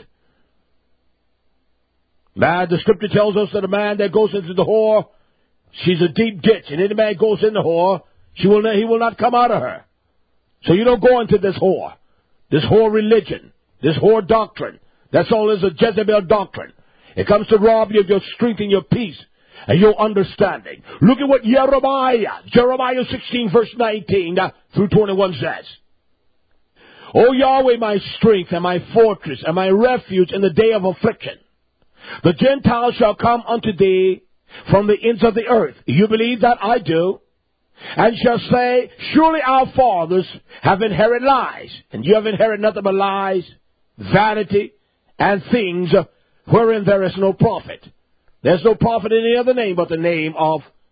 Man, the Scripture tells us that a man that goes into the whore, she's a deep ditch, and any man goes in the whore, he will not come out of her. So you don't go into this whore religion, this whore doctrine. That's all is a Jezebel doctrine. It comes to rob you of your strength and your peace and your understanding. Look at what Jeremiah 16, verse 19 through 21 says. O Yahweh, my strength and my fortress and my refuge in the day of affliction. The Gentiles shall come unto thee from the ends of the earth. You believe that? I do. And shall say, surely our fathers have inherited lies. And you have inherited nothing but lies, vanity, and things wherein there is no profit. There's no profit in any other name but the name of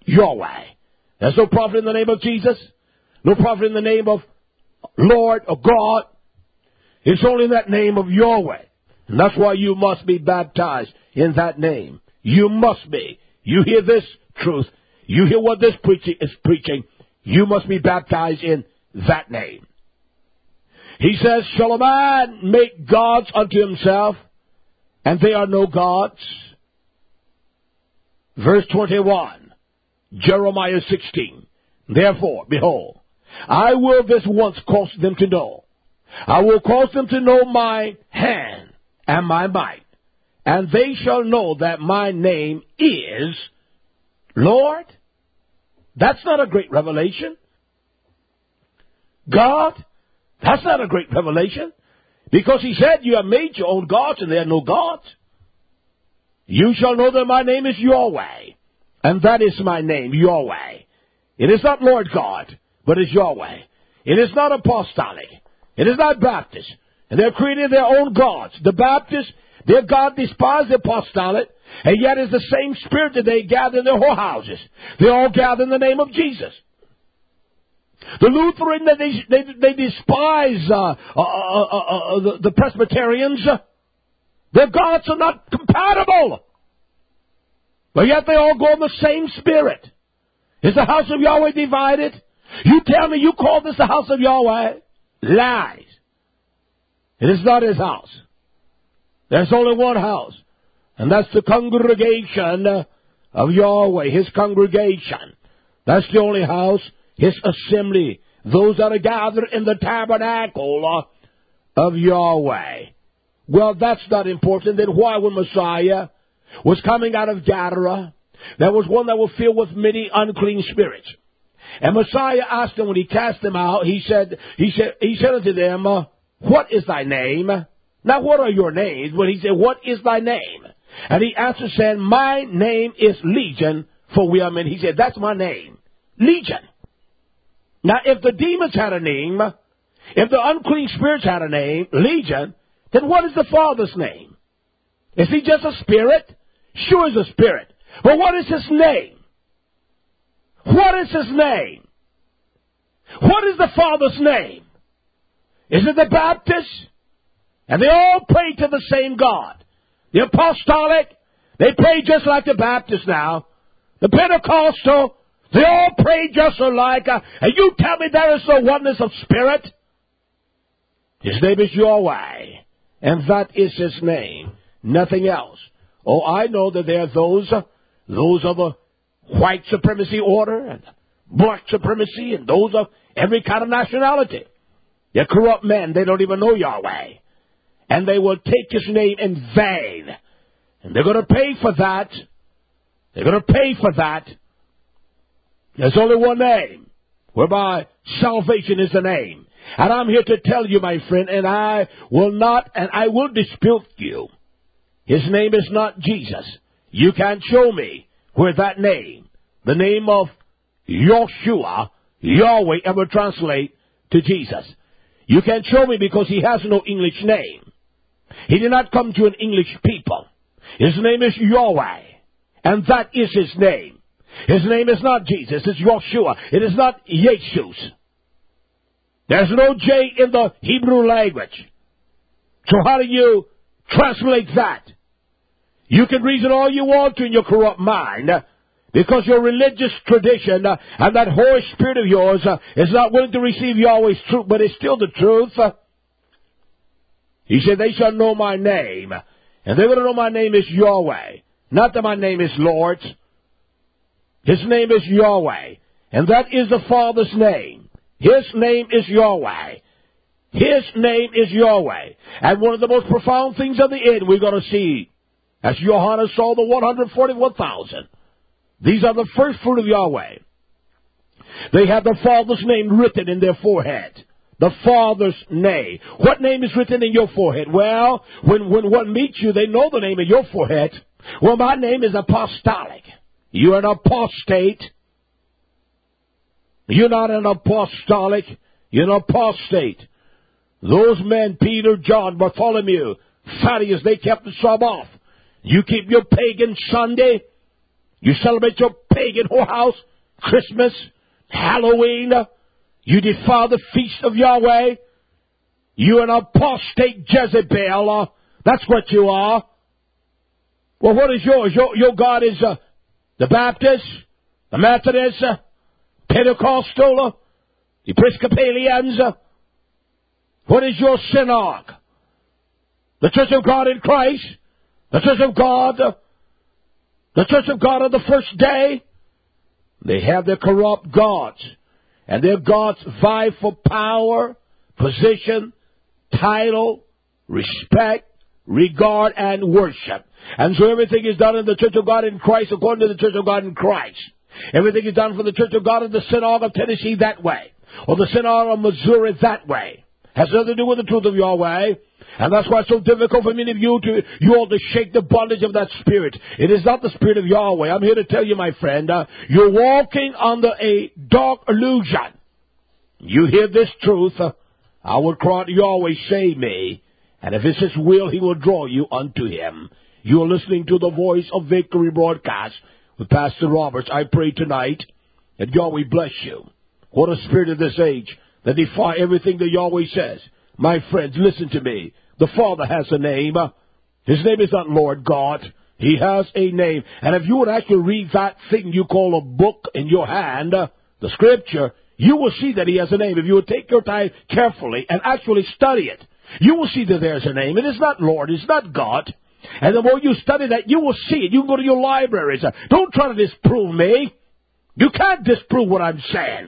Yahweh. There's no prophet in the name of Jesus. No prophet in the name of Lord or God. It's only in that name of Yahweh. And that's why you must be baptized in that name. You must be. You hear this truth. You hear what this preaching is preaching. You must be baptized in that name. He says, shall a man make gods unto himself, and they are no gods? Verse 21, Jeremiah 16. Therefore, behold, I will this once cause them to know. I will cause them to know my hand and my might, and they shall know that my name is Lord. That's not a great revelation. God, that's not a great revelation. Because he said, you have made your own gods, and they are no gods. You shall know that my name is Yahweh. And that is my name, Yahweh. It is not Lord God, but it's Yahweh. It is not apostolic. It is not Baptist. And they're creating their own gods. The Baptists, their God despised the apostolic, and yet it's the same spirit that they gather in their whorehouses. They all gather in the name of Jesus. The Lutheran, they despise the Presbyterians. Their gods are not compatible. But yet they all go in the same spirit. Is the house of Yahweh divided? You tell me you call this the house of Yahweh? Lies. It is not his house. There's only one house. And that's the congregation of Yahweh, his congregation. That's the only house, his assembly. Those that are gathered in the tabernacle of Yahweh. Well, that's not important. Then why, when Messiah was coming out of Gadara, there was one that was filled with many unclean spirits. And Messiah asked him when he cast them out, he said unto them, what is thy name? Not what are your names, but he said, what is thy name? And he answered, saying, my name is Legion, for we are many. He said, that's my name, Legion. Now, if the demons had a name, if the unclean spirits had a name, Legion, then what is the Father's name? Is he just a spirit? Sure, he's a spirit. But what is his name? What is his name? What is the Father's name? Is it the Baptists? And they all pray to the same God. The Apostolic, they pray just like the Baptists now. The Pentecostal, they all pray just alike. And you tell me there is no oneness of spirit? His name is Yahweh. And that is his name. Nothing else. Oh, I know that there are those of the white supremacy order and black supremacy and those of every kind of nationality. They're corrupt men. They don't even know Yahweh. And they will take his name in vain. And they're going to pay for that. They're going to pay for that. There's only one name whereby salvation is the name. And I'm here to tell you, my friend, and I will dispute you. His name is not Jesus. You can't show me where that name, the name of Yeshua, Yahweh, ever translate to Jesus. You can't show me because he has no English name. He did not come to an English people. His name is Yahweh, and that is his name. His name is not Jesus, it's Yeshua. It is not Jesus. There's no J in the Hebrew language. So how do you translate that? You can reason all you want to in your corrupt mind, because your religious tradition and that Holy Spirit of yours is not willing to receive Yahweh's truth, but it's still the truth. He said, they shall know my name, and they're going to know my name is Yahweh. Not that my name is Lord. His name is Yahweh, and that is the Father's name. His name is Yahweh. His name is Yahweh. And one of the most profound things of the end we're going to see, as Johannes saw the 141,000. These are the first fruit of Yahweh. They have the Father's name written in their forehead. The Father's name. What name is written in your forehead? Well, when one meets you, they know the name in your forehead. Well, my name is apostolic. You're an apostate. You're not an apostolic. You're an apostate. Those men, Peter, John, Bartholomew, Thaddeus, they kept the Sabbath. You keep your pagan Sunday. You celebrate your pagan whorehouse, Christmas, Halloween. You defile the feast of Yahweh. You an apostate Jezebel. That's what you are. Well, what is yours? Your God is the Baptist, the Methodist, Pentecostal, Episcopalians. What is your synagogue? The Church of God in Christ? The Church of God? The Church of God on the first day? They have their corrupt gods. And their gods vie for power, position, title, respect, regard, and worship. And so everything is done in the Church of God in Christ according to the Church of God in Christ. Everything is done for the Church of God in the Synagogue of Tennessee that way. Or the Synagogue of Missouri that way. Has nothing to do with the truth of Yahweh. And that's why it's so difficult for many of you all to shake the bondage of that spirit. It is not the spirit of Yahweh. I'm here to tell you, my friend, you're walking under a dark illusion. You hear this truth, I will cry out, Yahweh, save me. And if it's His will, He will draw you unto Him. You are listening to the Voice of Victory broadcast with Pastor Roberts. I pray tonight that Yahweh bless you. What a spirit of this age that defy everything that Yahweh says. My friends, listen to me. The Father has a name. His name is not Lord God. He has a name. And if you would actually read that thing you call a book in your hand, the Scripture, you will see that He has a name. If you would take your time carefully and actually study it, you will see that there's a name. It is not Lord. It's not God. And the more you study that, you will see it. You can go to your libraries. Don't try to disprove me. You can't disprove what I'm saying.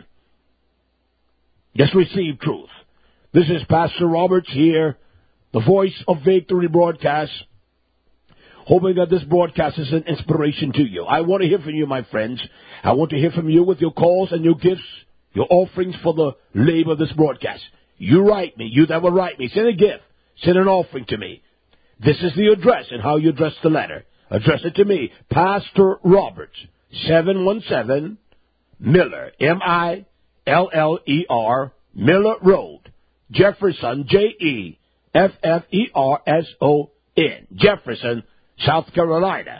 Just receive truth. This is Pastor Roberts here, the Voice of Victory broadcast, hoping that this broadcast is an inspiration to you. I want to hear from you, my friends. I want to hear from you with your calls and your gifts, your offerings for the labor of this broadcast. You write me. You that will write me. Send a gift. Send an offering to me. This is the address and how you address the letter. Address it to me. Pastor Roberts, 717 Miller, M-I-L-L-E-R, Miller Road, Jefferson, Jefferson, Jefferson, South Carolina,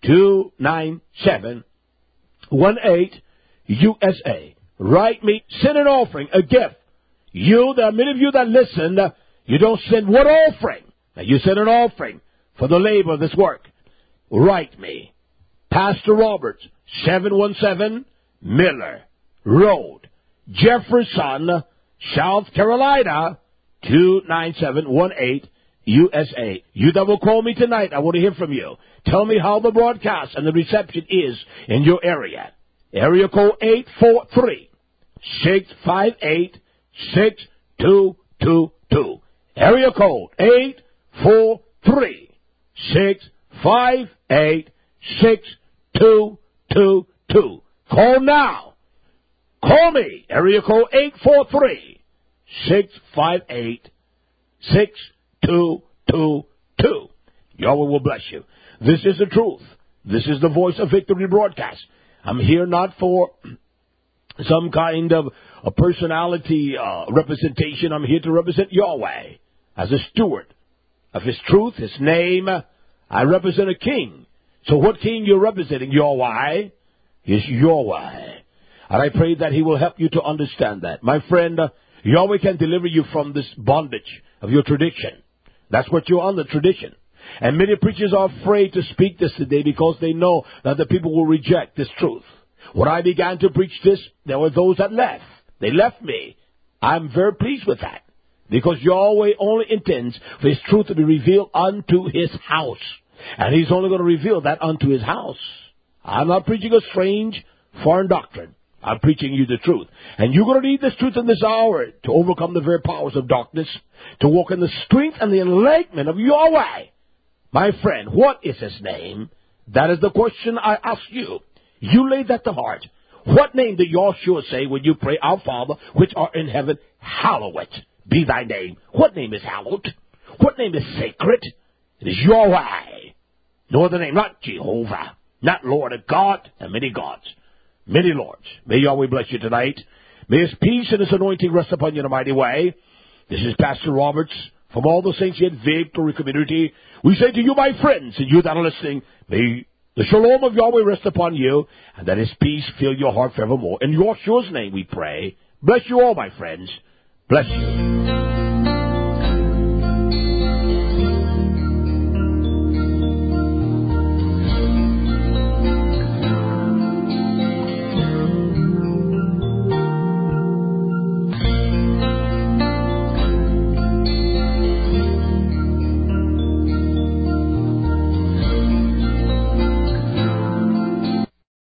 29718, USA. Write me. Send an offering, a gift. There are many of you that listen, you don't send one offering. Now you send an offering for the labor of this work. Write me. Pastor Roberts, 717 Miller Road, Jefferson, South Carolina, 29718, USA. You that will call me tonight, I want to hear from you. Tell me how the broadcast and the reception is in your area. Area code 843-658-6222. Area code 843-658-6222. Call now. Call me. Area code 843-658-6222. Yahweh will bless you. This is the truth. This is the Voice of Victory broadcast. I'm here not for some kind of a personality representation. I'm here to represent Yahweh as a steward of His truth, His name. I represent a king. So what king you're representing? Yahweh is Yahweh. And I pray that He will help you to understand that. My friend, Yahweh can deliver you from this bondage of your tradition. That's what you're under, tradition. And many preachers are afraid to speak this today because they know that the people will reject this truth. When I began to preach this, there were those that left. They left me. I'm very pleased with that. Because Yahweh only intends for His truth to be revealed unto His house. And He's only going to reveal that unto His house. I'm not preaching a strange foreign doctrine. I'm preaching you the truth. And you're going to need this truth in this hour to overcome the very powers of darkness, to walk in the strength and the enlightenment of Yahweh. My friend, what is His name? That is the question I ask you. You lay that to heart. What name did Yahshua say when you pray, Our Father, which art in heaven, hallowed be thy name? What name is hallowed? What name is sacred? It is Yahweh. No other name, not Jehovah, not Lord of God, and many gods, many lords. May Yahweh bless you tonight. May His peace and His anointing rest upon you in a mighty way. This is Pastor Roberts from all the saints in Victory Community. We say to you, my friends, and you that are listening, may The shalom of Yahweh rest upon you, and that His peace fill your heart forevermore. In Yahshua's name we pray. Bless you all, my friends. Bless you.